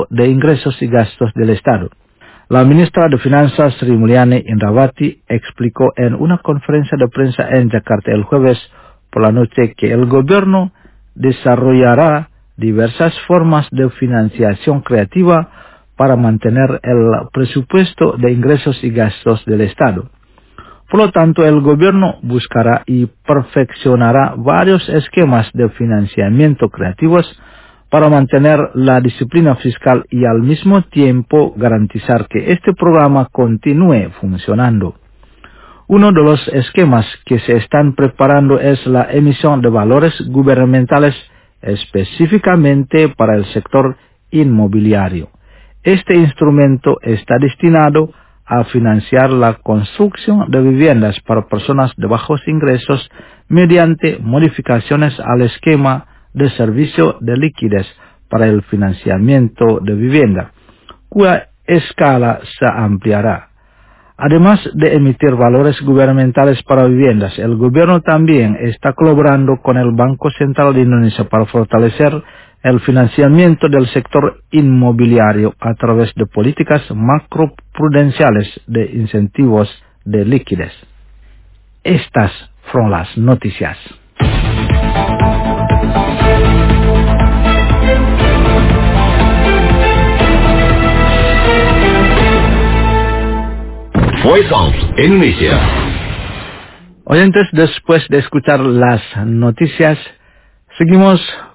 de ingresos y gastos del Estado. La ministra de Finanzas, Sri Mulyani Indrawati, explicó en una conferencia de prensa en Jakarta el jueves por la noche que el gobierno desarrollará diversas formas de financiación creativa para mantener el presupuesto de ingresos y gastos del Estado. Por lo tanto, el gobierno buscará y perfeccionará varios esquemas de financiamiento creativos para mantener la disciplina fiscal y al mismo tiempo garantizar que este programa continúe funcionando. Uno de los esquemas que se están preparando es la emisión de valores gubernamentales específicamente para el sector inmobiliario. Este instrumento está destinado a financiar la construcción de viviendas para personas de bajos ingresos mediante modificaciones al esquema de servicio de liquidez para el financiamiento de vivienda, cuya escala se ampliará. Además de emitir valores gubernamentales para viviendas, el gobierno también está colaborando con el Banco Central de Indonesia para fortalecer el financiamiento del sector inmobiliario a través de políticas macroprudenciales de incentivos de liquidez. Estas fueron las noticias. Voice of Indonesia. Oyentes, después de escuchar las noticias, seguimos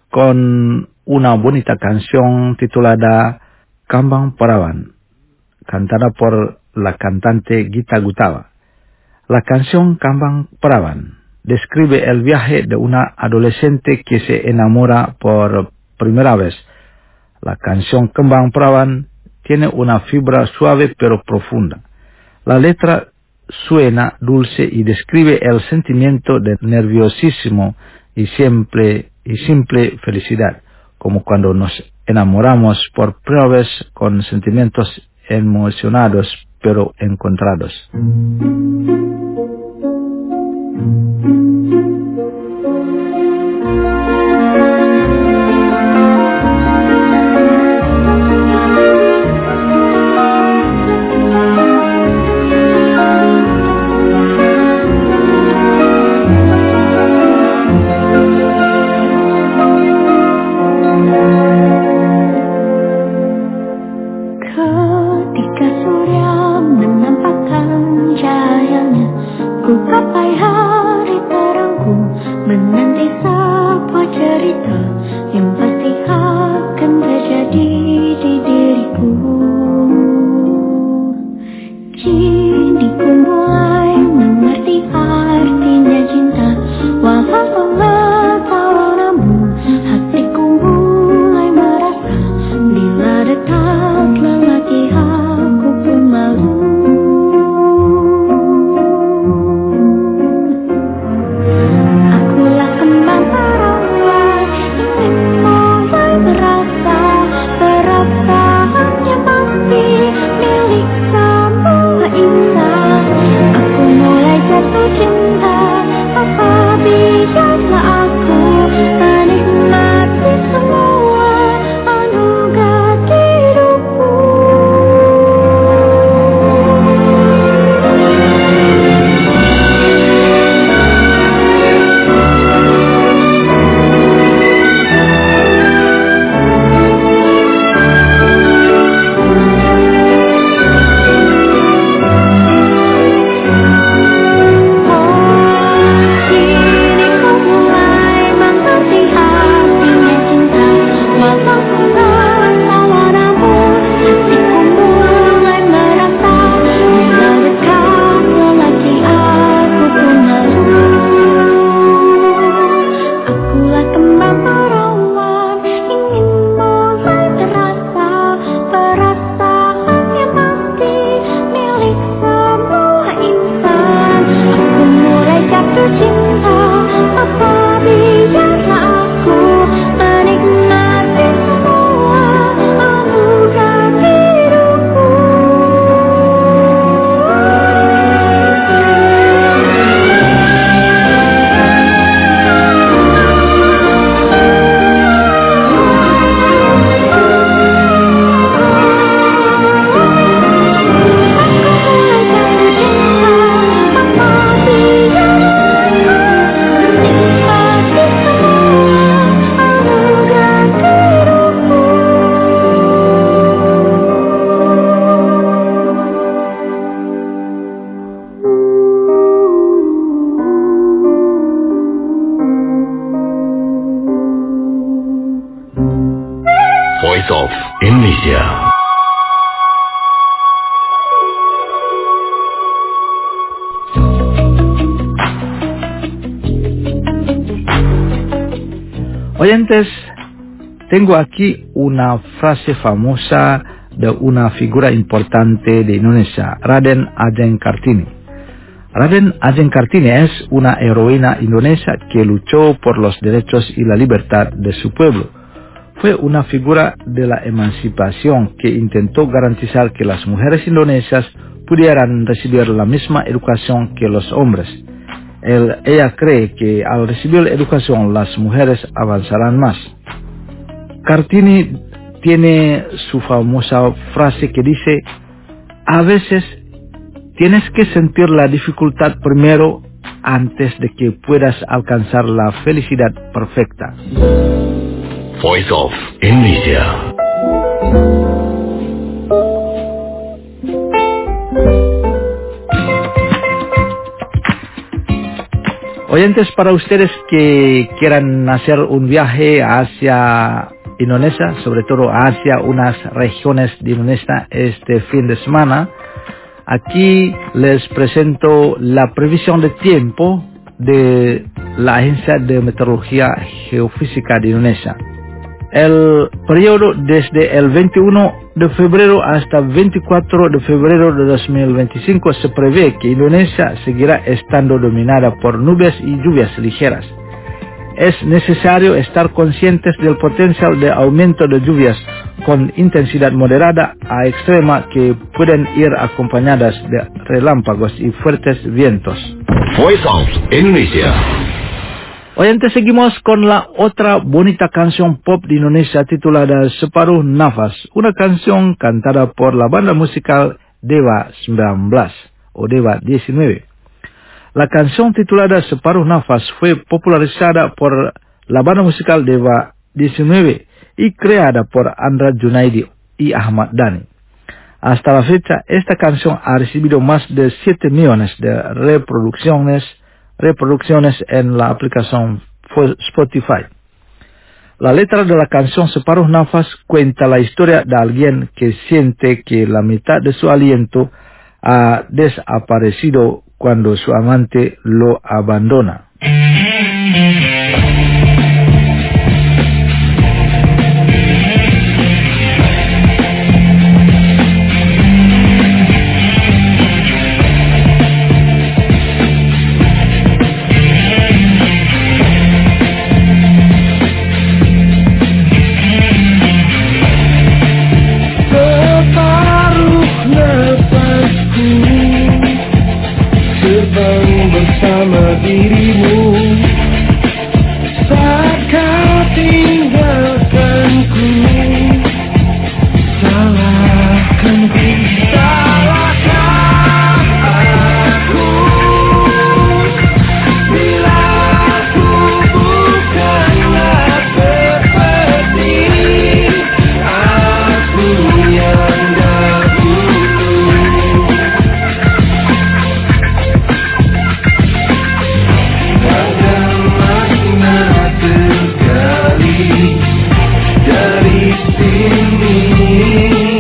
con una bonita canción titulada Kambang Perawan, cantada por la cantante Gita Gutawa. La canción Kambang Perawan describe el viaje de una adolescente que se enamora por primera vez. La canción Kambang Perawan tiene una fibra suave pero profunda. La letra suena dulce y describe el sentimiento de nerviosismo y simple felicidad, como cuando nos enamoramos por primera vez con sentimientos emocionados pero encontrados. Berasa, berasa hanya Indonesia. Oyentes, tengo aquí una frase famosa de una figura importante de Indonesia, Raden Ajeng Kartini. Raden Ajeng Kartini es una heroína indonesia que luchó por los derechos y la libertad de su pueblo. Fue una figura de la emancipación que intentó garantizar que las mujeres indonesias pudieran recibir la misma educación que los hombres. Ella cree que al recibir educación las mujeres avanzarán más. Kartini tiene su famosa frase que dice: a veces tienes que sentir la dificultad primero antes de que puedas alcanzar la felicidad perfecta. Voice of Indonesia. Oyentes, para ustedes que quieran hacer un viaje hacia Indonesia, sobre todo hacia unas regiones de Indonesia este fin de semana, aquí les presento la previsión de tiempo de la Agencia de Meteorología Geofísica de Indonesia. El periodo desde el 21 de febrero hasta 24 de febrero de 2025 se prevé que Indonesia seguirá estando dominada por nubes y lluvias ligeras. Es necesario estar conscientes del potencial de aumento de lluvias con intensidad moderada a extrema que pueden ir acompañadas de relámpagos y fuertes vientos. Voice of Indonesia. Oyentes, seguimos con la otra bonita canción pop de Indonesia titulada Separuh Nafas, una canción cantada por la banda musical Dewa 19 o Dewa 19. La canción titulada Separuh Nafas fue popularizada por la banda musical Dewa 19 y creada por Andra Junaidi y Ahmad Dhani. Hasta la fecha, esta canción ha recibido más de 7 millones de reproducciones en la aplicación Spotify. La letra de la canción Separuh Nafas cuenta la historia de alguien que siente que la mitad de su aliento ha desaparecido cuando su amante lo abandona. Bersama dirimu saat kau tinggalkanku, salahkanku, salahkan aku bila aku bukanlah seperti aku yang dahulu. Dari sini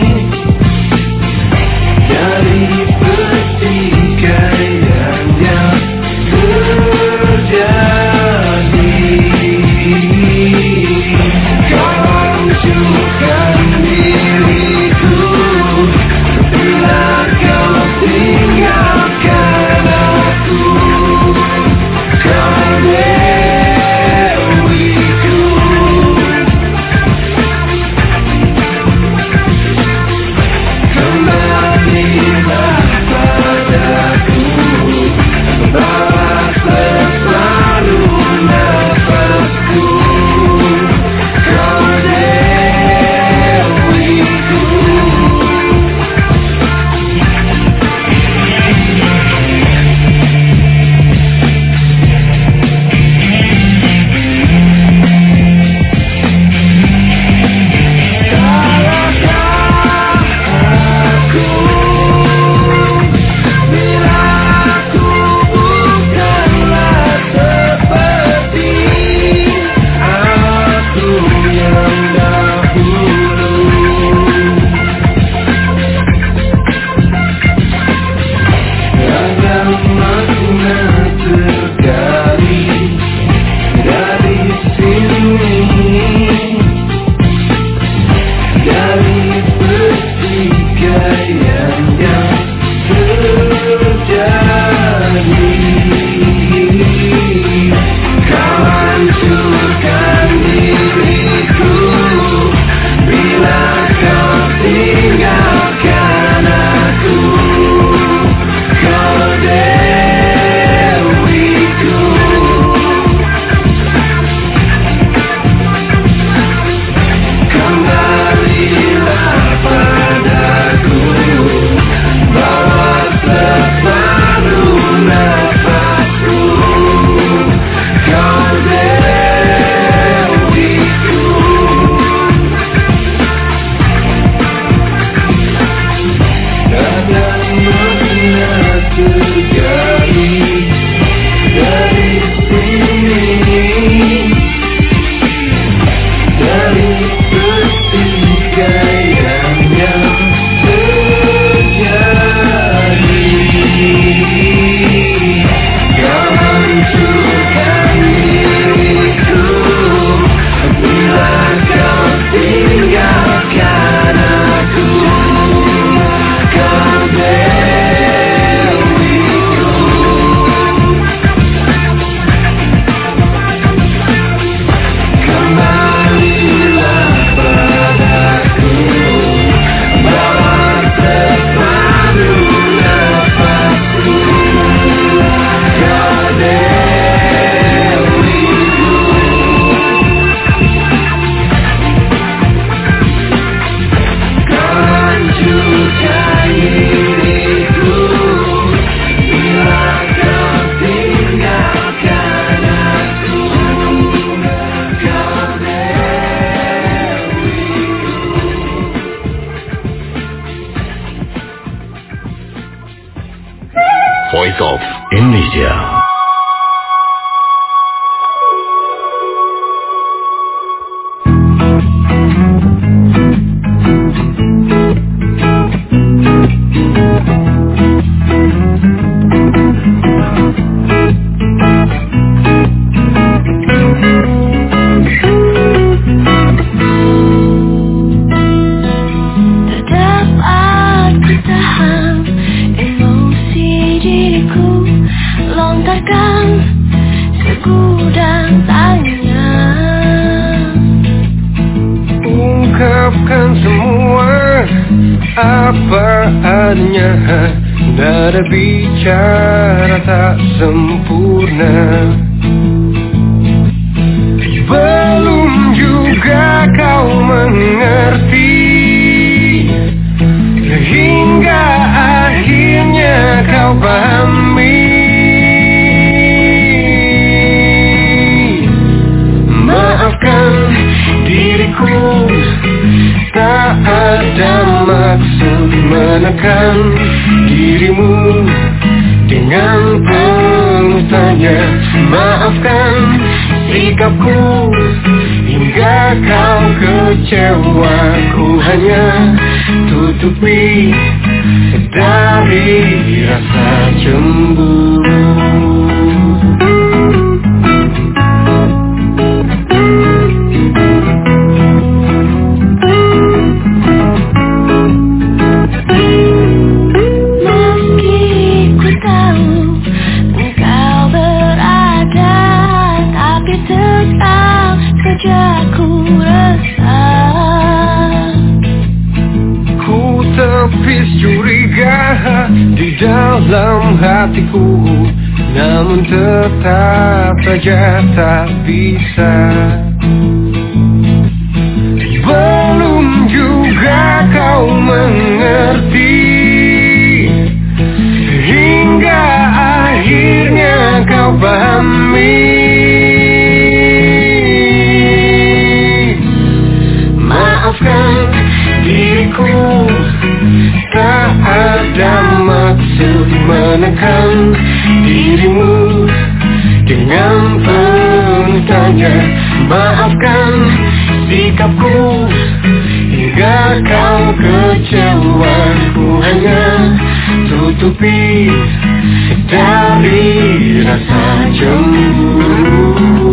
Voice of Indonesia. Apa adanya, nada bicara tak sempurna. Belum juga kau mengerti, hingga akhirnya kau pahami. Maafkan diriku, tak ada maksud menekan dirimu dengan penuh tanya. Maafkan sikapku hingga kau kecewa. Ku hanya tutupi dari rasa cemburu. Di dalam hatiku, namun tetap saja tak bisa. Belum juga kau mengerti, hingga akhirnya kau pahami. Maafkan diriku, tak ada maksud menekan dirimu dengan penuh tanya. Maafkan sikapku hingga kau kecewa. Ku hanya tutupi dari rasa cemburu.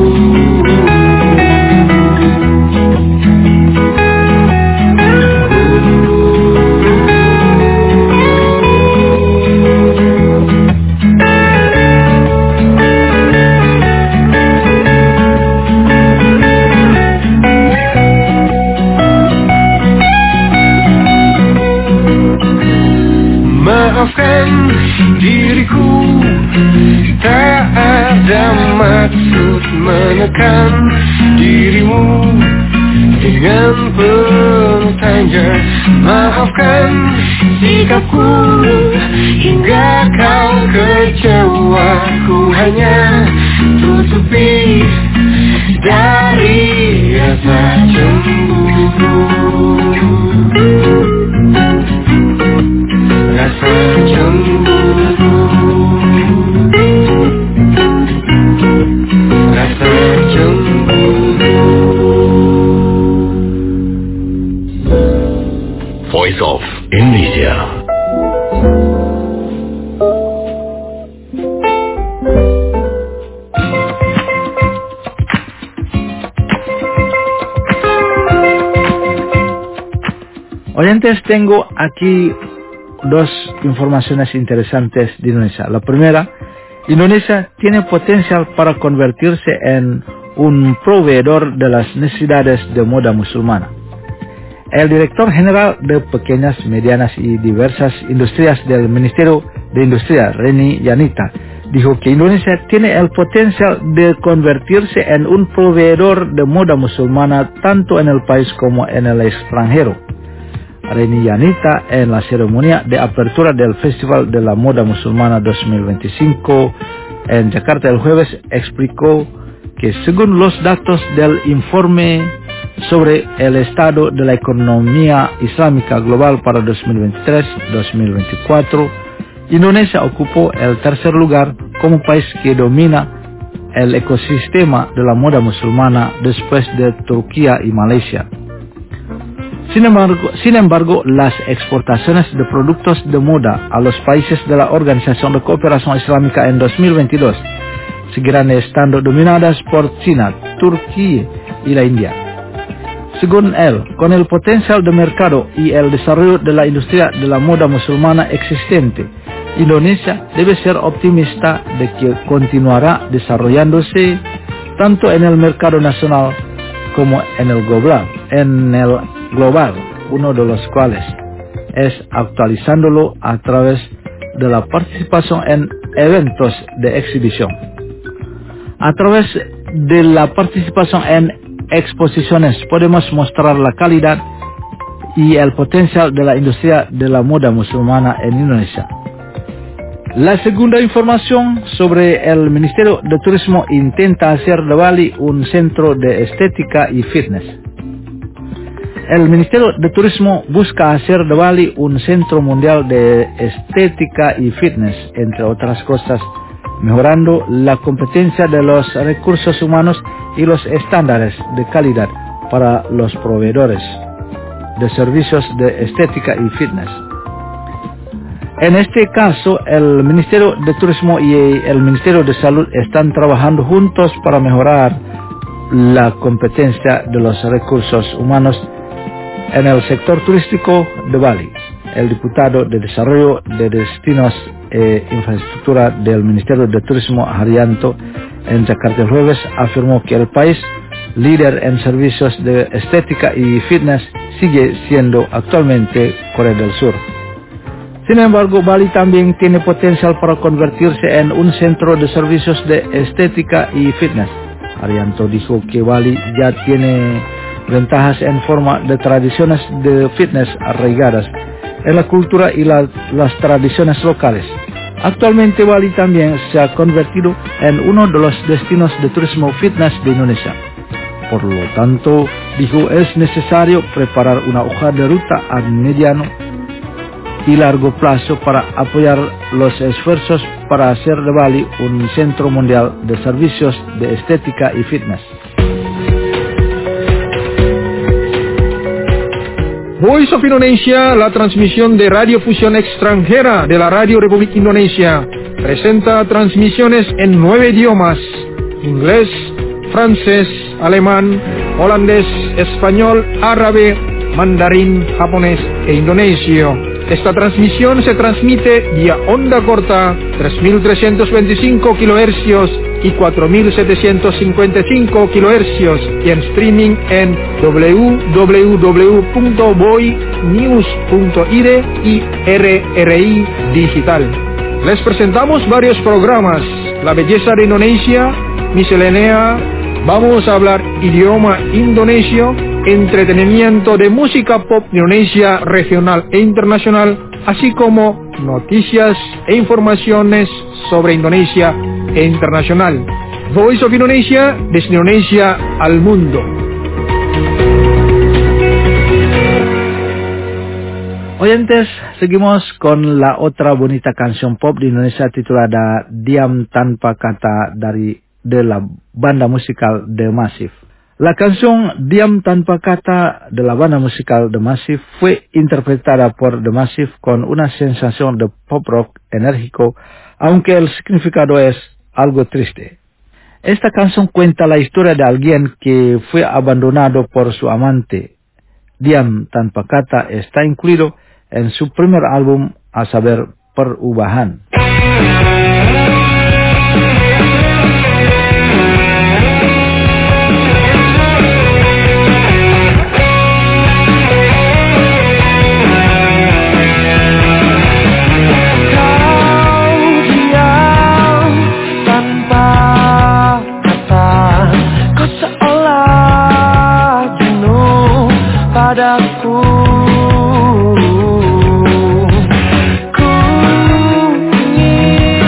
Maafkan diriku, tak ada maksud menekan dirimu dengan penuh tanya. Maafkan sikapku hingga kau kecewa. Ku hanya tutupi dari rasa cemburu. Rasa cemburu, rasa cemburu. Voice of Indonesia. Oyentes, tengo aquí dos informaciones interesantes de Indonesia. La primera, Indonesia tiene potencial para convertirse en un proveedor de las necesidades de moda musulmana. El director general de pequeñas, medianas y diversas industrias del Ministerio de Industria, Reni Yanita, dijo que Indonesia tiene el potencial de convertirse en un proveedor de moda musulmana tanto en el país como en el extranjero. Reni Yanita, en la ceremonia de apertura del Festival de la Moda Musulmana 2025 en Jakarta el jueves, explicó que según los datos del informe sobre el estado de la economía islámica global para 2023-2024, Indonesia ocupó el tercer lugar como país que domina el ecosistema de la moda musulmana después de Turquía y Malaysia. Sin embargo, las exportaciones de productos de moda a los países de la Organización de Cooperación Islámica en 2022 seguirán estando dominadas por China, Turquía y la India. Según él, con el potencial de mercado y el desarrollo de la industria de la moda musulmana existente, Indonesia debe ser optimista de que continuará desarrollándose tanto en el mercado nacional como en el global, uno de los cuales es actualizándolo a través de la participación en eventos de exhibición. A través de la participación en exposiciones podemos mostrar la calidad y el potencial de la industria de la moda musulmana en Indonesia. La segunda información sobre el Ministerio de Turismo intenta hacer de Bali un centro de estética y fitness. El Ministerio de Turismo busca hacer de Bali un centro mundial de estética y fitness, entre otras cosas, mejorando la competencia de los recursos humanos y los estándares de calidad para los proveedores de servicios de estética y fitness. En este caso, el Ministerio de Turismo y el Ministerio de Salud están trabajando juntos para mejorar la competencia de los recursos humanos en el sector turístico de Bali. El diputado de Desarrollo de Destinos e Infraestructura del Ministerio de Turismo, Haryanto, en Jakarta el jueves, afirmó que el país, líder en servicios de estética y fitness, sigue siendo actualmente Corea del Sur. Sin embargo, Bali también tiene potencial para convertirse en un centro de servicios de estética y fitness. Haryanto dijo que Bali ya tiene ventajas en forma de tradiciones de fitness arraigadas en la cultura y las tradiciones locales. Actualmente Bali también se ha convertido en uno de los destinos de turismo fitness de Indonesia. Por lo tanto, dijo, es necesario preparar una hoja de ruta a mediano y largo plazo para apoyar los esfuerzos para hacer de Bali un centro mundial de servicios de estética y fitness. Voice of Indonesia, la transmisión de radiofusión extranjera de la Radio Republik Indonesia, presenta transmisiones en 9 idiomas: inglés, francés, alemán, holandés, español, árabe, mandarín, japonés e indonesio. Esta transmisión se transmite vía onda corta 3.325 kHz y 4.755 kHz y en streaming en www.boinews.id y RRI Digital. Les presentamos varios programas: La belleza de Indonesia, Miscelánea, vamos a hablar idioma indonesio, entretenimiento de música pop Indonesia regional e internacional, así como noticias e informaciones sobre Indonesia e internacional. Voice of Indonesia, desde Indonesia al mundo. Oyentes, seguimos con la otra bonita canción pop de Indonesia titulada Diam Tanpa Kata de la banda musical The Massive. La canción Diam Tanpa Kata de la banda musical The Massive fue interpretada por The Massive con una sensación de pop rock enérgico, aunque el significado es algo triste. Esta canción cuenta la historia de alguien que fue abandonado por su amante. Diam Tanpa Kata está incluido en su primer álbum, a saber, Perubahan. Ku ingin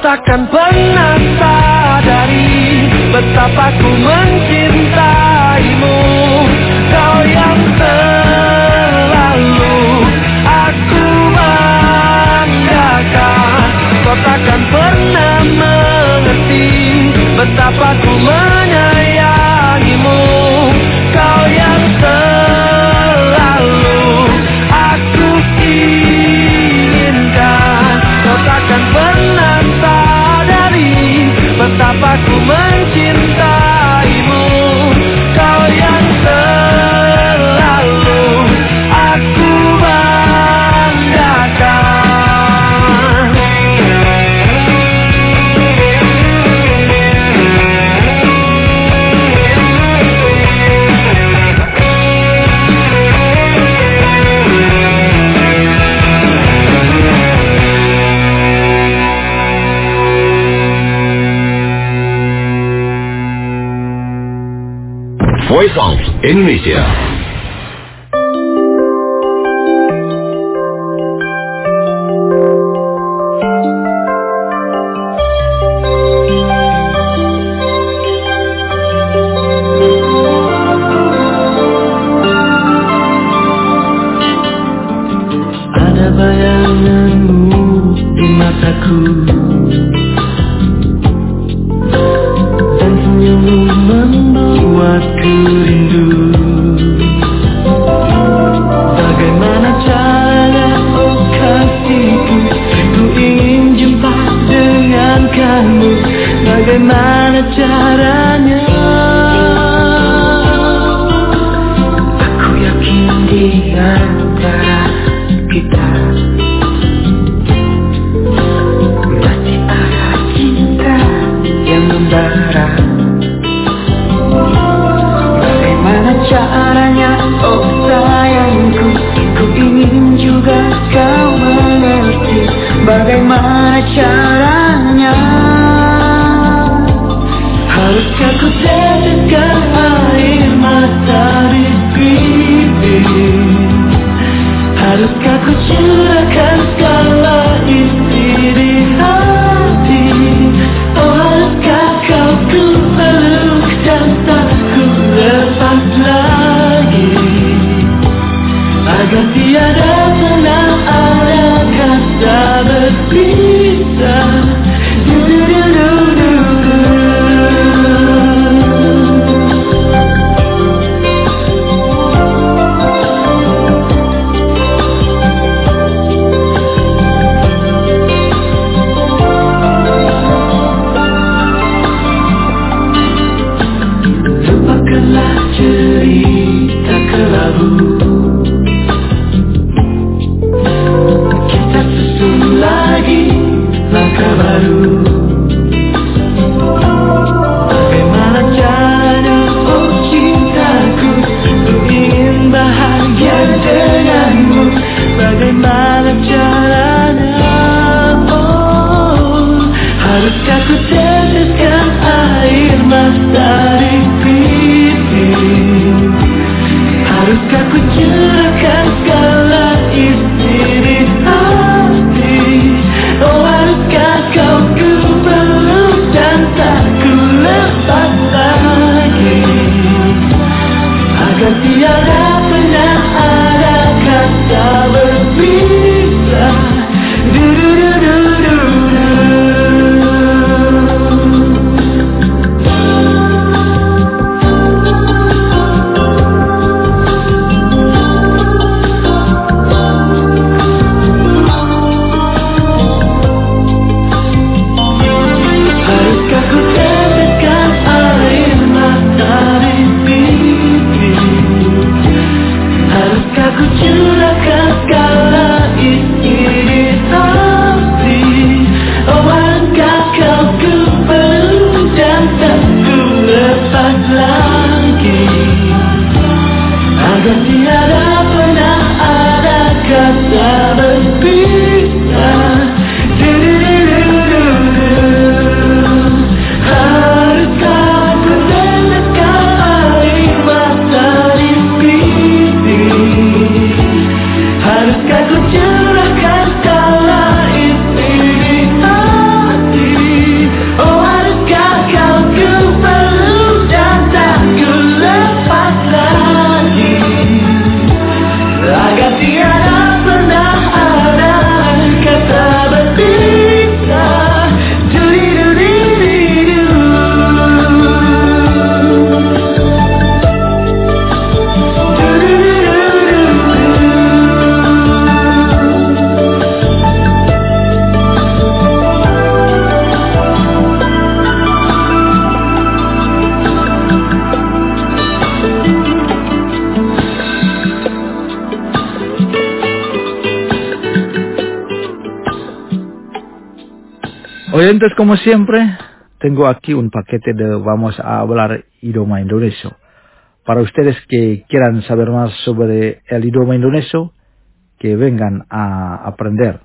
takkan pernah sadari betapa ku mencintaimu. Kau yang selalu aku banggakan. Kau takkan pernah mengerti betapa ku menyayangimu. Kau yang selalu aku inginkan. Kau takkan pernah sadari betapa ku mencintaimu. Kau yang selalu aku banggakan. Voice of Indonesia. Ada bayanganmu di mataku, dan senyummu membuatku rindu. Bagaimana caranya, oh kasihku, ku ingin jumpa dengan kamu. Bagaimana caranya? Aku yakin di antara kita masih ada cinta yang membara. Bagaimana caranya, oh sayangku, ku ingin juga kau mengerti. Bagaimana caranya? Haruskah ku teteskan air mata di bibir? Haruskah ku curahkan segala isi di hati? Oh haruskah kau ku Oyentes, como siempre, tengo aquí un paquete de Vamos a hablar idioma indonesio. Para ustedes que quieran saber más sobre el idioma indonesio, que vengan a aprender.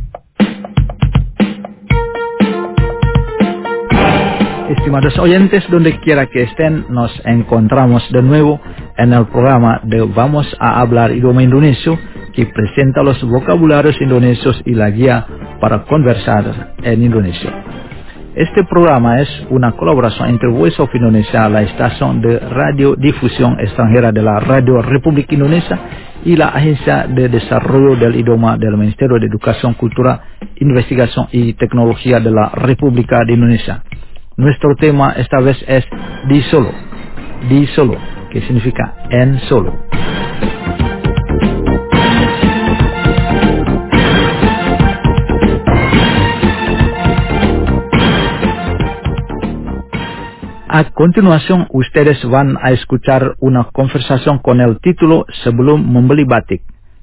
Estimados oyentes, donde quiera que estén, nos encontramos de nuevo en el programa de Vamos a hablar idioma indonesio, que presenta los vocabularios indonesios y la guía para conversar en indonesio. Este programa es una colaboración entre Voice of Indonesia, la estación de radiodifusión extranjera de la Radio Republik Indonesia, y la Agencia de Desarrollo del Idioma del Ministerio de Educación, Cultura, Investigación y Tecnología de la República de Indonesia. Nuestro tema esta vez es di solo, que significa en solo. A continuación, ustedes van a escuchar una conversación con el título Sebelum membeli batik,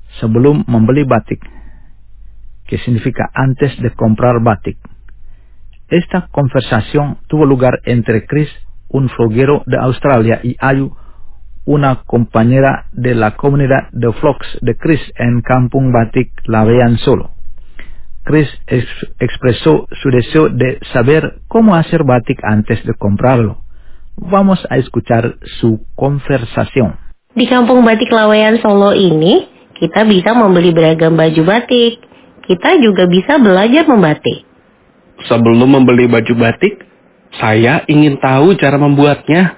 que significa antes de comprar batik. Esta conversación tuvo lugar entre Chris, un vloguero de Australia, y Ayu, una compañera de la comunidad de vlogs de Chris en Kampung Batik Lawean Solo. Chris expresó su deseo de saber cómo hacer batik antes de comprarlo. Vamos a escuchar su conversación. Di Kampung Batik Lawean Solo ini, kita bisa membeli beragam baju batik. Kita juga bisa belajar membatik. Sebelum membeli baju batik, saya ingin tahu cara membuatnya.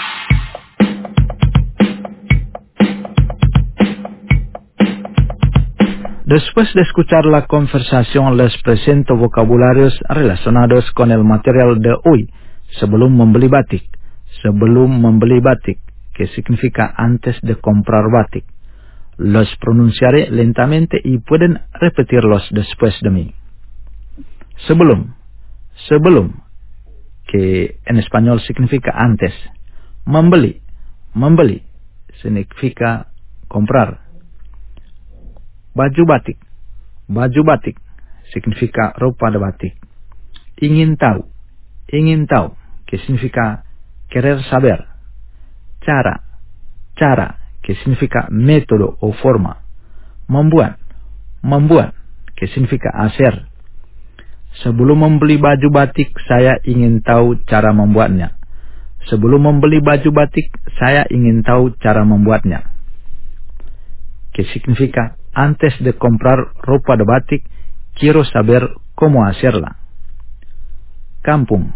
Después de escuchar la conversación, les presento vocabularios relacionados con el material de hoy. Sebelum membeli batik, que significa antes de comprar batik. Los pronunciaré lentamente y pueden repetirlos después de mí. Sebelum, que en español significa antes. Membeli, significa comprar. Baju batik, significa ropa de batik. Ingin tahu, que significa querer saber. Cara, que significa método o forma. Membuat, que significa hacer. Sebelum membeli baju batik, saya ingin tahu cara membuatnya. Sebelum membeli baju batik, saya ingin tahu cara membuatnya. Que significa antes de comprar ropa de batik, quiero saber cómo hacerla. Kampung,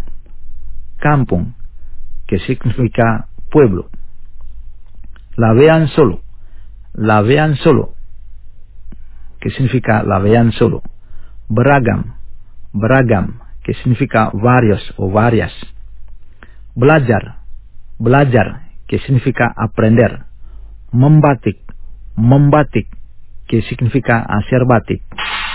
que significa pueblo. Lawean Solo, que significa lawean solo. Beragam, que significa varios o varias. Belajar, que significa aprender. Membatik, que significa hacer batik.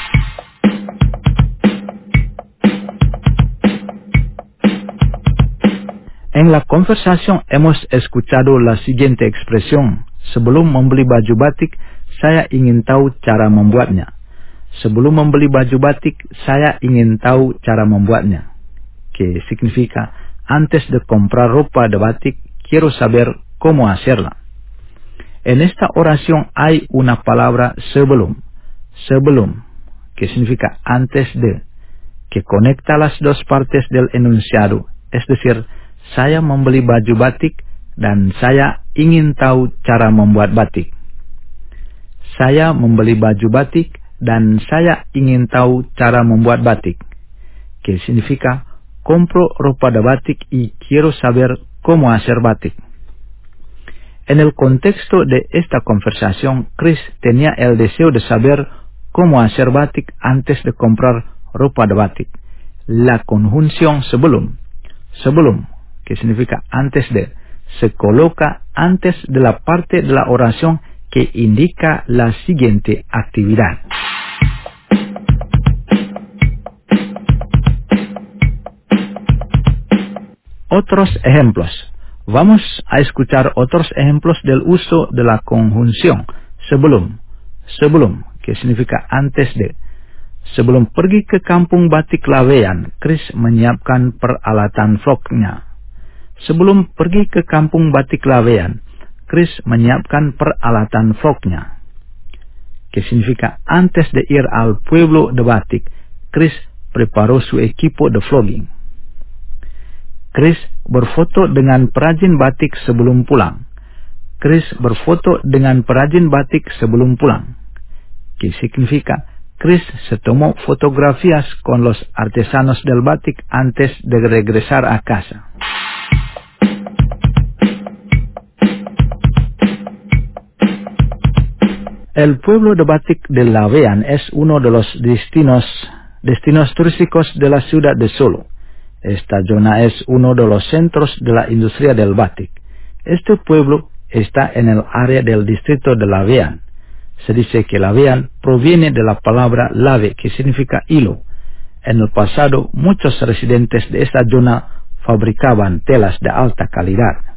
En la conversación hemos escuchado la siguiente expresión. Sebelum membeli baju batik, saya ingin tahu cara membuatnya. Sebelum membeli baju batik, saya ingin tahu cara membuatnya. Que significa, antes de comprar ropa de batik, quiero saber cómo hacerla. En esta oración hay una palabra sebelum, que significa antes de, que conecta las dos partes del enunciado, es decir, saya membeli baju batik dan saya ingin tahu cara membuat batik. Saya membeli baju batik dan saya ingin tahu cara membuat batik, que significa compro ropa de batik y quiero saber cómo hacer batik. En el contexto de esta conversación, Chris tenía el deseo de saber cómo hacer batik antes de comprar ropa de batik. La conjunción sebelum, que significa antes de, se coloca antes de la parte de la oración que indica la siguiente actividad. Otros ejemplos. Vamos a escuchar otros ejemplos del uso de la conjunción sebelum, que significa antes de. Sebelum pergi ke kampung batik Laweyan, Chris menyiapkan peralatan vlognya. Sebelum pergi ke kampung batik Laweyan, Chris menyiapkan peralatan vlognya. Que significa antes de ir al pueblo de Batik, Chris preparó su equipo de vlogging. Chris berfoto dengan perajin batik sebelum pulang. Chris berfoto dengan perajin batik sebelum pulang. Que significa Chris se tomó fotografías con los artesanos del batik antes de regresar a casa. El pueblo de Batik de Laweyan es uno de los destinos turísticos de la ciudad de Solo. Esta zona es uno de los centros de la industria del batik. Este pueblo está en el área del distrito de Laweyan. Se dice que Laweyan proviene de la palabra lave, que significa hilo. En el pasado, muchos residentes de esta zona fabricaban telas de alta calidad.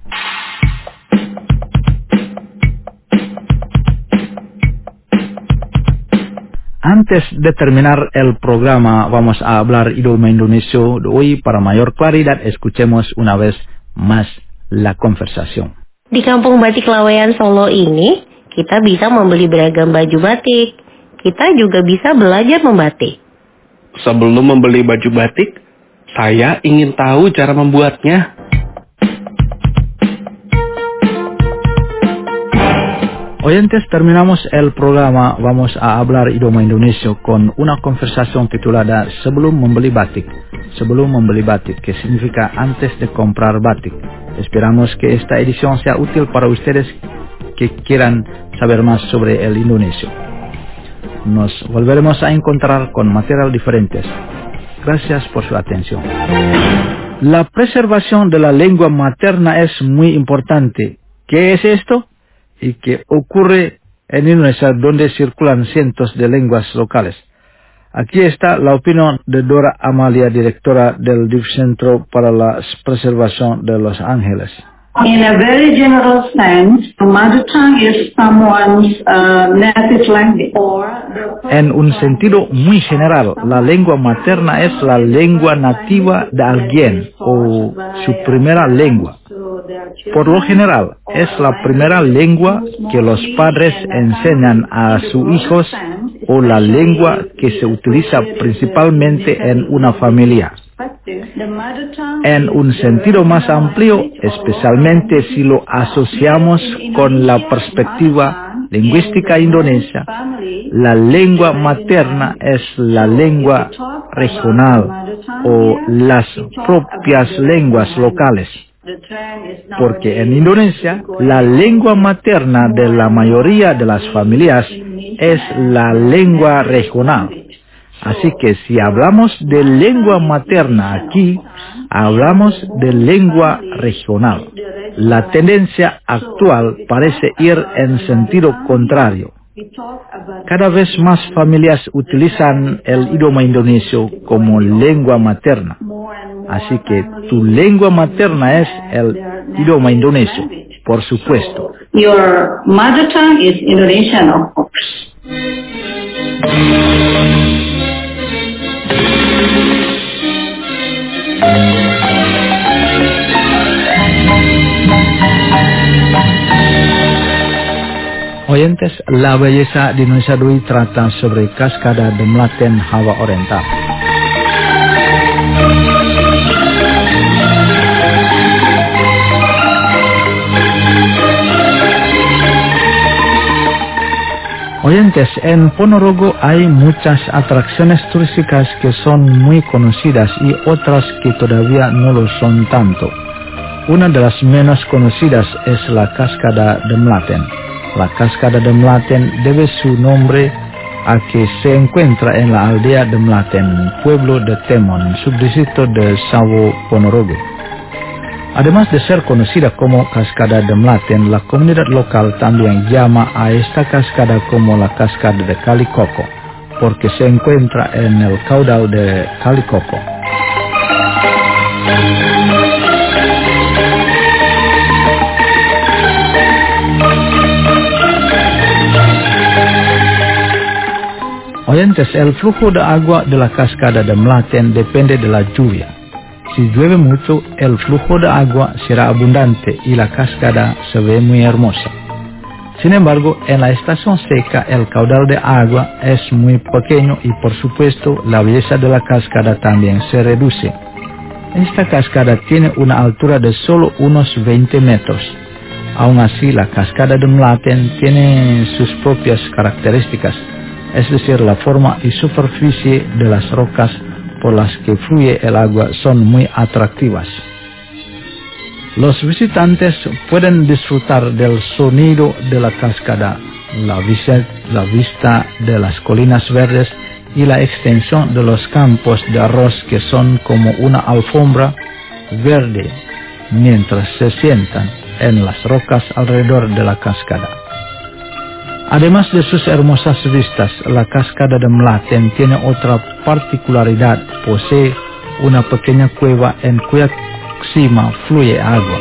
Antes de terminar el programa, vamos a hablar idioma Indonesia de hoy. Para mayor claridad, escuchemos una vez más la conversación. Di Kampung Batik Laweyan Solo ini, kita bisa membeli beragam baju batik. Kita juga bisa belajar membatik. Sebelum membeli baju batik, saya ingin tahu cara membuatnya. Oyentes, terminamos el programa. Vamos a hablar idioma Indonesia con una conversación titulada Sebelum Membeli Batik. Sebelum Membeli Batik, que significa antes de comprar batik. Esperamos que esta edición sea útil para ustedes que quieran saber más sobre el Indonesia. Nos volveremos a encontrar con material diferentes. Gracias por su atención. La preservación de la lengua materna es muy importante. ¿Qué es esto? Y que ocurre en Indonesia, donde circulan cientos de lenguas locales. Aquí está la opinión de Dora Amalia, directora del DIF Centro para la Preservación de Los Ángeles. In a very general sense, mother tongue is someone's native language. En un sentido muy general, la lengua materna es la lengua nativa de alguien o su primera lengua. Por lo general, es la primera lengua que los padres enseñan a sus hijos o la lengua que se utiliza principalmente en una familia. En un sentido más amplio, especialmente si lo asociamos con la perspectiva lingüística indonesia, la lengua materna es la lengua regional o las propias lenguas locales. Porque en Indonesia, la lengua materna de la mayoría de las familias es la lengua regional. Así que si hablamos de lengua materna aquí, hablamos de lengua regional. La tendencia actual parece ir en sentido contrario. Cada vez más familias utilizan el idioma indonesio como lengua materna. Así que tu lengua materna es el idioma indonesio, por supuesto. Your mother tongue is Indonesian, of course. Oyentes, la belleza de Indonesia de hoy trata sobre Cascada de Mlaten, Java Oriental. Oyentes, en Ponorogo hay muchas atracciones turísticas que son muy conocidas y otras que todavía no lo son tanto. Una de las menos conocidas es la Cascada de Mlaten. La Cascada de Mlaten debe su nombre a que se encuentra en la aldea de Mlaten, pueblo de Temon, subdistrito de Sawo, Ponorogo. Además de ser conocida como Cascada de Mlaten, la comunidad local también llama a esta cascada como la Cascada de Calicoco, porque se encuentra en el caudal de Calicoco. Oyentes, el flujo de agua de la cascada de Mlaten depende de la lluvia. Si llueve mucho, el flujo de agua será abundante y la cascada se ve muy hermosa. Sin embargo, en la estación seca el caudal de agua es muy pequeño y por supuesto la belleza de la cascada también se reduce. Esta cascada tiene una altura de solo unos 20 metros. Aún así, la cascada de Mlaten tiene sus propias características, es decir, la forma y superficie de las rocas por las que fluye el agua son muy atractivas. Los visitantes pueden disfrutar del sonido de la cascada, la vista de las colinas verdes y la extensión de los campos de arroz que son como una alfombra verde mientras se sientan en las rocas alrededor de la cascada. Además de sus hermosas vistas, la cascada de Mlaten tiene otra particularidad: posee una pequeña cueva en cuya cima fluye agua.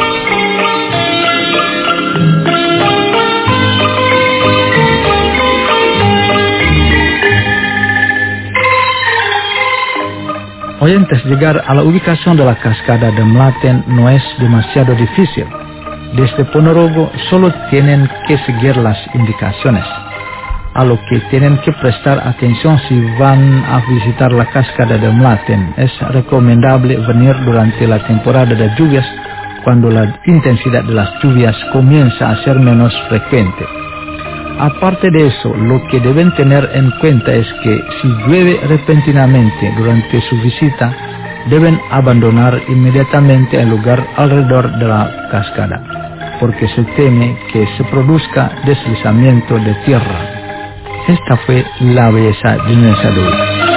Oyentes, llegar a la ubicación de la cascada de Mlaten no es demasiado difícil. Desde Ponorogo solo tienen que seguir las indicaciones. A lo que tienen que prestar atención si van a visitar la cascada de Mlaten: es recomendable venir durante la temporada de lluvias, cuando la intensidad de las lluvias comienza a ser menos frecuente. Aparte de eso, lo que deben tener en cuenta es que si llueve repentinamente durante su visita, deben abandonar inmediatamente el lugar alrededor de la cascada, porque se teme que se produzca deslizamiento de tierra. Esta fue la belleza de Indonesia de hoy.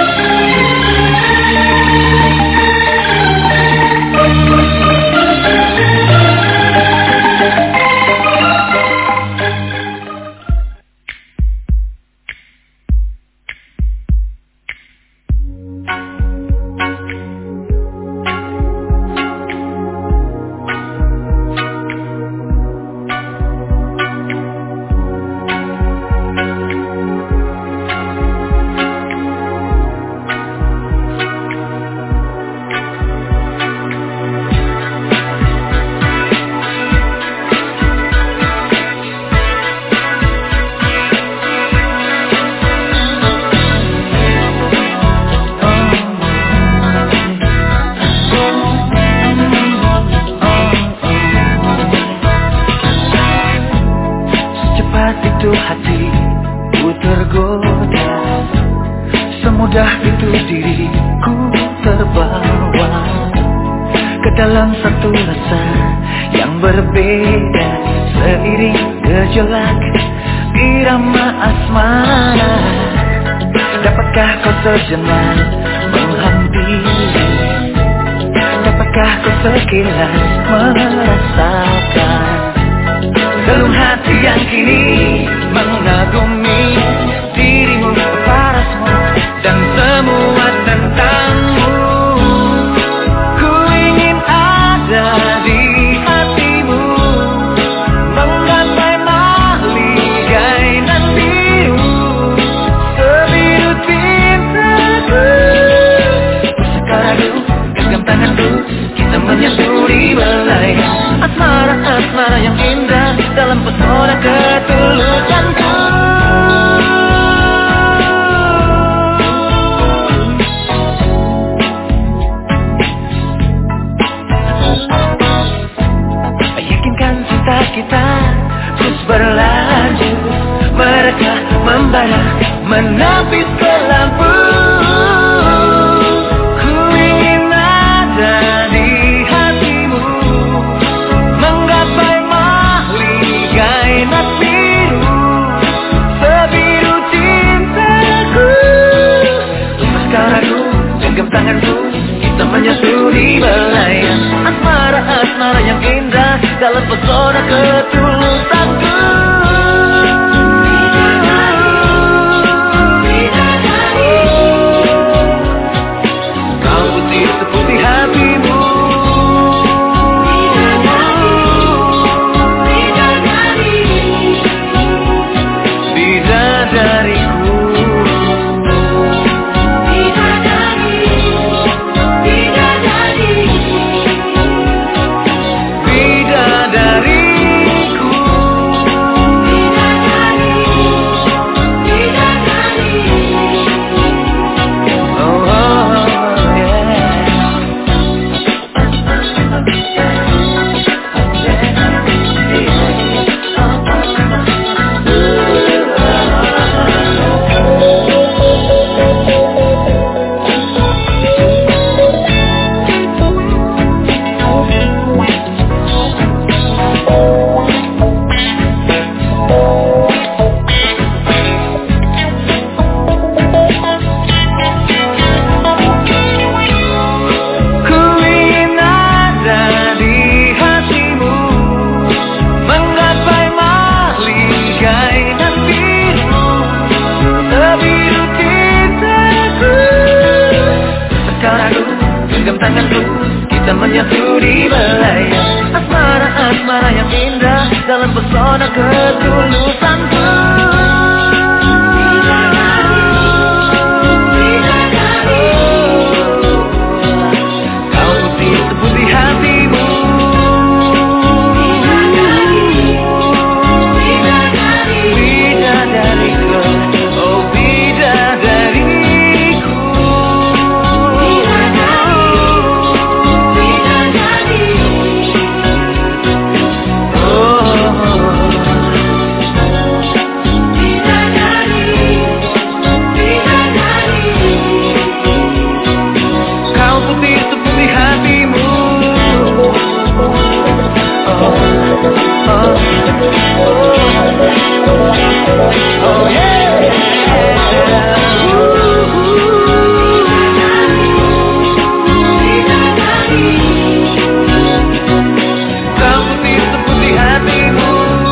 Hatiku tergoda, semudah itu diriku terbawa ke dalam satu rasa yang berbeda, seiring gejolak irama asmara. Dapatkah kau sejenak menghampiri? Dapatkah kau sekilas merasakan relung hati yang kini mengagumi dirimu, parasmu, dan semua tentangmu? Ku ingin ada di hatimu, menggapai mahligai nan biru, sebiru cintaku. Sekarang genggam tanganku, kita menyusuri wilayah asmara-asmara yang indah dalam pesona ketulusanku. Yakinkan cinta kita terus berlanjut, mereka membara menapis ke lampu. Ku ingin ada di hatimu, menggapai mahligai nan biru, sebiru cintaku. Lepas karaku, genggam tanganku, kita menyusuri wilayah asmara-asmara yang indah dalam pesona ketulusanku. Kau putih seputih hatimu, bidadariku. kita menyatu di belaya. Asmara-asmara yang indah dalam pesona ketulusanku. Kau putih seputih hatimu. Bidadariku, oh bidadariku. Kau putih seputih hatimu. Oh yeah. Kau putih seputih hatimu.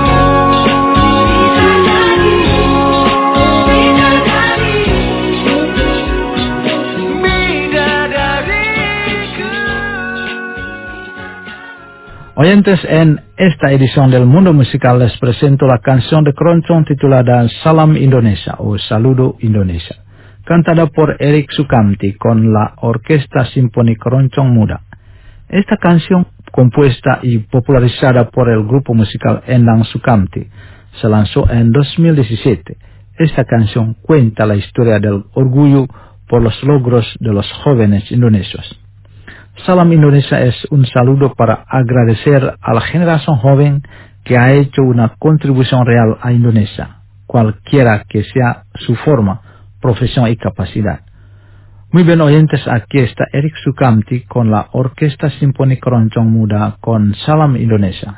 Oyentes, en esta edición del Mundo Musical les presento la canción de Keroncong titulada Salam Indonesia o Saludo Indonesia, cantada por Erik Sukamti con la Orquesta Sinfónica Keroncong Muda. Esta canción, compuesta y popularizada por el grupo musical Endang Sukamti, se lanzó en 2017. Esta canción cuenta la historia del orgullo por los logros de los jóvenes indonesios. Salam Indonesia es un saludo para agradecer a la generación joven que ha hecho una contribución real a Indonesia, cualquiera que sea su forma, profesión y capacidad. Muy bien, oyentes, aquí está Erik Sukamti con la Orquesta Sinfónica Keroncong Muda con Salam Indonesia.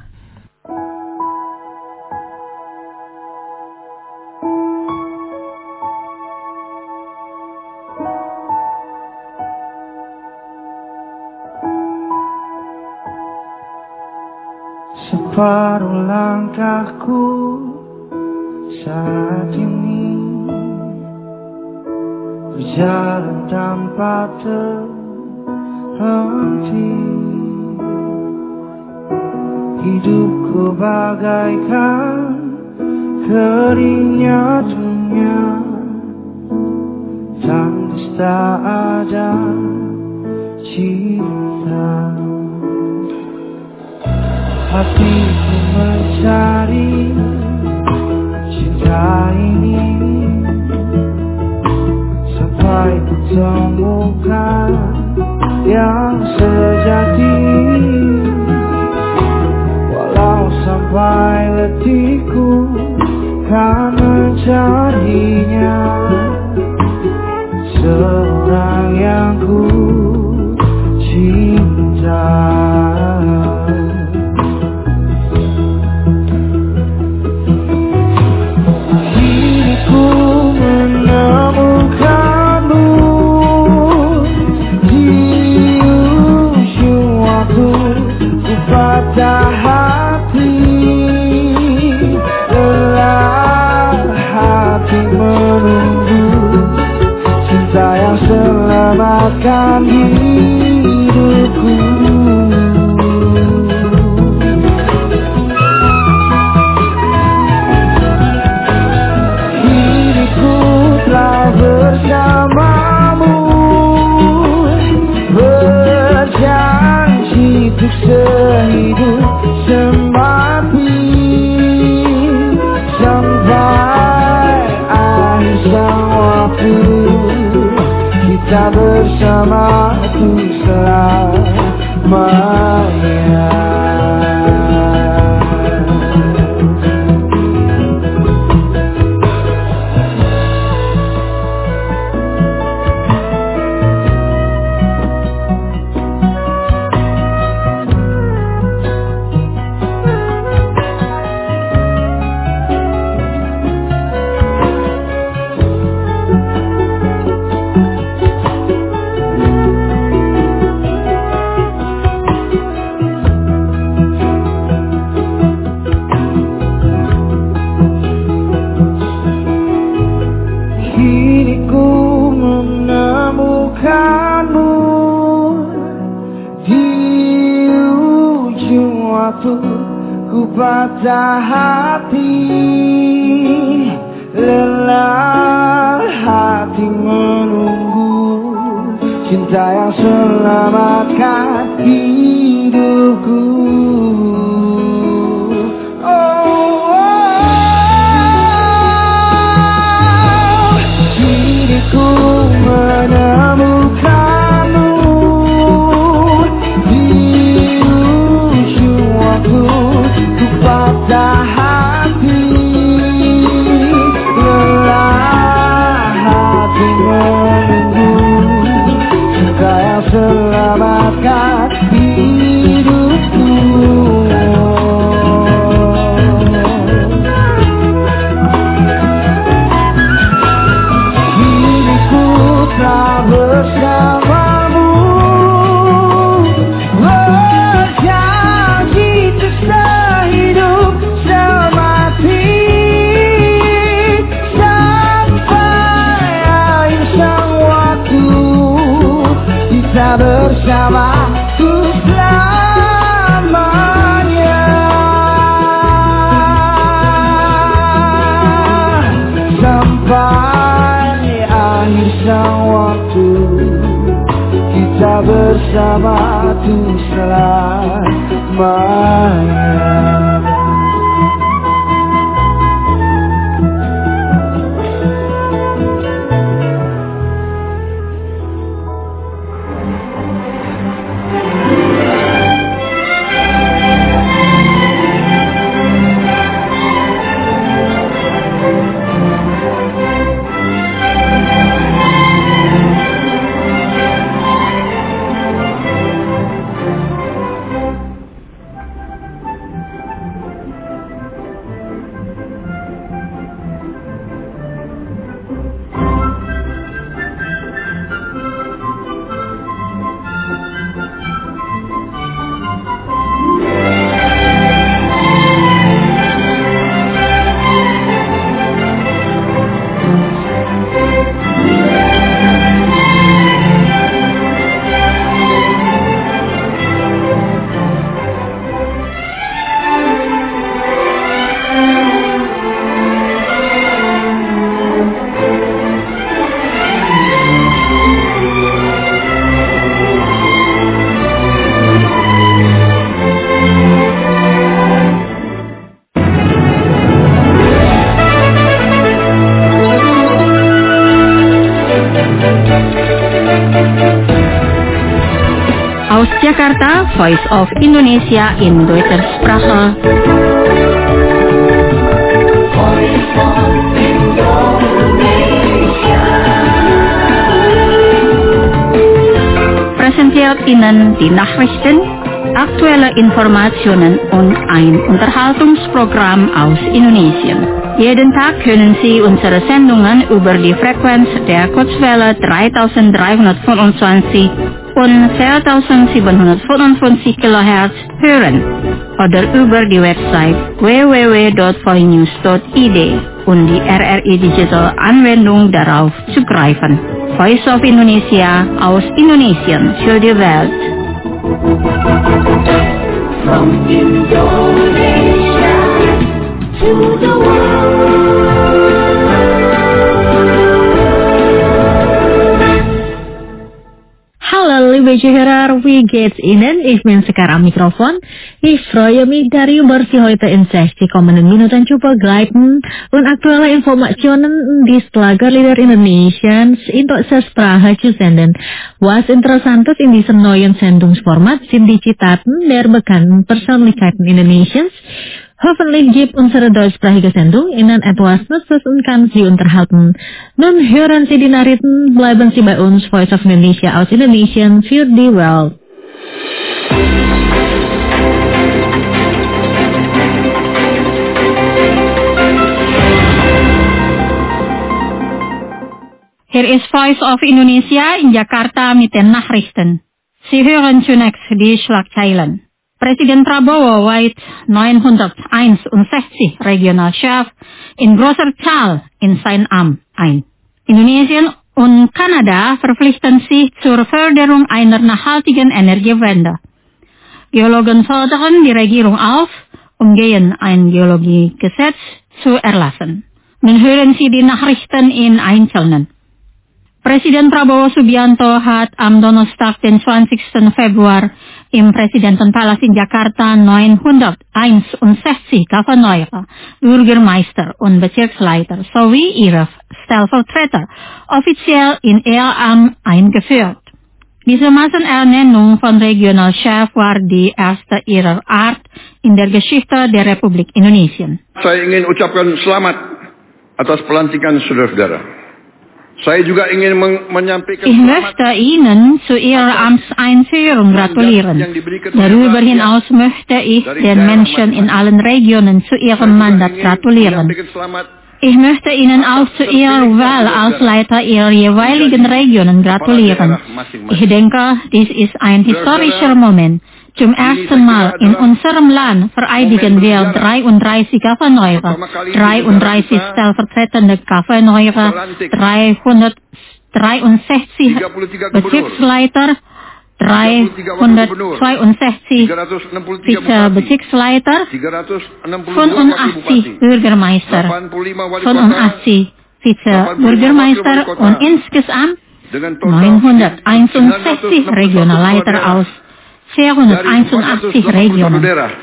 Separuh langkahku saat ini berjalan tanpa terhenti. Hidupku bagaikan keringnya dunia, tandus tak ada cinta. Hatiku mencari cinta ini sampai kutemukan yang sejati. Walau sampai letihku kan mencarinya, seorang yang ku cinta. Patah hati, lelah hati menunggu cinta yang selamatkan hidupku. Hidupku telah bersamamu, berjanji untuk sehidup semati sampai akhir sang waktu, kita bersama untuk selamanya. waktu ku patah hati, lelah hati menunggu cinta yang selamatkan hidupku. Kini ku menemukanmu di ujung waktu ku patah hati, lelah hati menunggu cinta yang selamatkan hidupku. Kini ku telah bersamamu, berjanji untuk sehidup semati, sampai akhir sang waktu kita bersama untuk selamanya. Sampai akhir sang waktu kita bersama untuk selamanya. Aus Jakarta, Voice of Indonesia in Deutscher Sprache. Präsentiert Ihnen die Nachrichten, aktuelle Informationen und ein Unterhaltungsprogramm aus Indonesien. Jeden Tag können Sie unsere Sendungen über die Frequenz der Kurzwelle 3325 und 4755 kHz hören oder über die Website www.voinews.id und die RRI Digital Anwendung darauf zugreifen. Voice of Indonesia aus Indonesien für die Welt. From Indonesia to the world. Hallo lieve luisteraar, wie geht's Ihnen? Ich bin sekarang am Mikrofon. Ich freue mich darüber, Sie heute in 60 kommenden Minuten zu begleiten und aktuelle Informationen die Schlagerlieder Indonesiens in deutscher Sprache zu senden. Was Interessantes in diesem neuen Sendungsformat sind die Zitaten der bekannten Persönlichkeiten Indonesiens. Hoffentlich gibt unsere deutschsprachige Sendung Ihnen etwas Nützliches und kann Sie unterhalten. Nun hören Sie die Nachrichten, bleiben Sie bei uns, Voice of Indonesia aus Indonesien für die Welt. Hier ist Voice of Indonesia in Jakarta mit den Nachrichten. Sie hören zunächst die Schlagzeilen. Präsident Prabowo weiht 961 Regionalchef in großer Zahl in sein Amt ein. Indonesien und Kanada verpflichten sich zur Förderung einer nachhaltigen Energiewende. Geologen fordern die Regierung auf, umgehend ein Geologiegesetz zu erlassen. Nun hören Sie die Nachrichten in Einzelnen. Presiden Prabowo Subianto hat am Donnerstag, den 20. Februar, im Präsidentenpalast in Jakarta 961 Gouverneur, Bürgermeister und Bezirksleiter sowie ihre Stellvertreter offiziell in Ehrenamt eingeführt. Diese Massenernennung von Regionalchef war die erste ihrer Art in der Geschichte der Republik Indonesien. Saya ingin ucapkan selamat atas pelantikan saudara-saudara. Saya juga ingin menyampaikan Ich möchte Ihnen zu Ihrer Amtseinführung gratulieren. Darüber hinaus möchte ich den Menschen in allen Regionen zu ihrem Mandat gratulieren. Ich möchte Ihnen auch zu Ihrer Wahl als Leiter Ihrer jeweiligen Regionen gratulieren. Ich denke, dies ist ein historischer Moment. Zum ersten Mal in unserem Land vereidigen wir 33 Gouverneure, 33 stellvertretende Gouverneure, 363 Bezirksleiter, 362 Vizebezirksleiter, 85 Bürgermeister, 85 Vizebürgermeister und insgesamt 961 Regionalleiter aus 481 Regionen.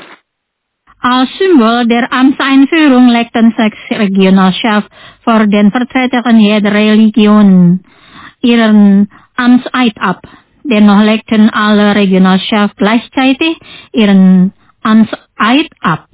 Als Symbol der Amtseinführung legten 6 Regionalchefs vor den Vertretern jeder Religion ihren Amtseid ab. Dennoch legten alle Regionalchefs gleichzeitig ihren Amtseid ab.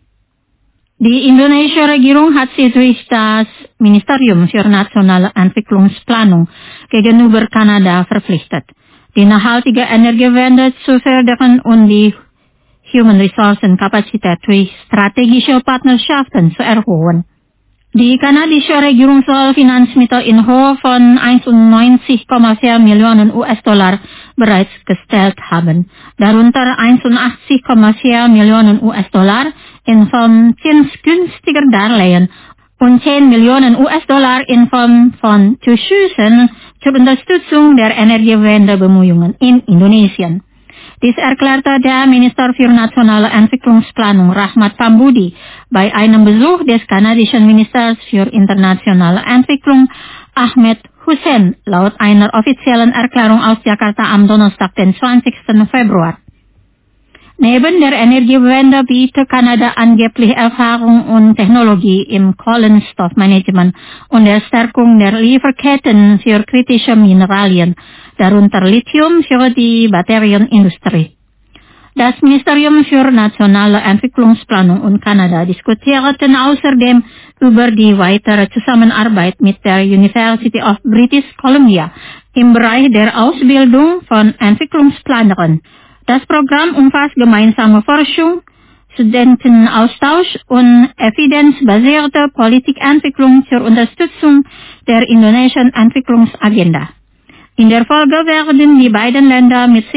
Die indonesische Regierung hat sich durch das Ministerium für nationale Entwicklungsplanung gegenüber Kanada verpflichtet, die nachhaltige Energiewende zu fördern und die Human Ressourcenkapazität durch strategische Partnerschaften zu erhöhen. Die kanadische Regierung soll Finanzmittel in Höhe von 91,4 Millionen US-Dollar bereits gestellt haben, darunter 81,4 Millionen US-Dollar in Form zinsgünstiger Darlehen und 10 Millionen US-Dollar in Form von Zuschüssen zur Unterstützung der Energiewendebemühungen in Indonesien. Dies erklärte der Minister für nationale Entwicklungsplanung Rahmat Pambudi bei einem Besuch des kanadischen Ministers für internationale Entwicklung Ahmed Hussein laut einer offiziellen Erklärung aus Jakarta am Donnerstag, den 20. Februar. Neben der Energiewende bietet Kanada angeblich Erfahrung und Technologie im Kohlenstoffmanagement und der Stärkung der Lieferketten für kritische Mineralien, darunter Lithium für die Batterienindustrie. Das Ministerium für nationale Entwicklungsplanung und Kanada diskutierten außerdem über die weitere Zusammenarbeit mit der University of British Columbia im Bereich der Ausbildung von Entwicklungsplanern. Das Programm umfasst gemeinsame Forschung, Studentenaustausch und evidenzbasierte Politikentwicklung zur Unterstützung der indonesischen Entwicklungsagenda. In der Folge werden die beiden Länder mit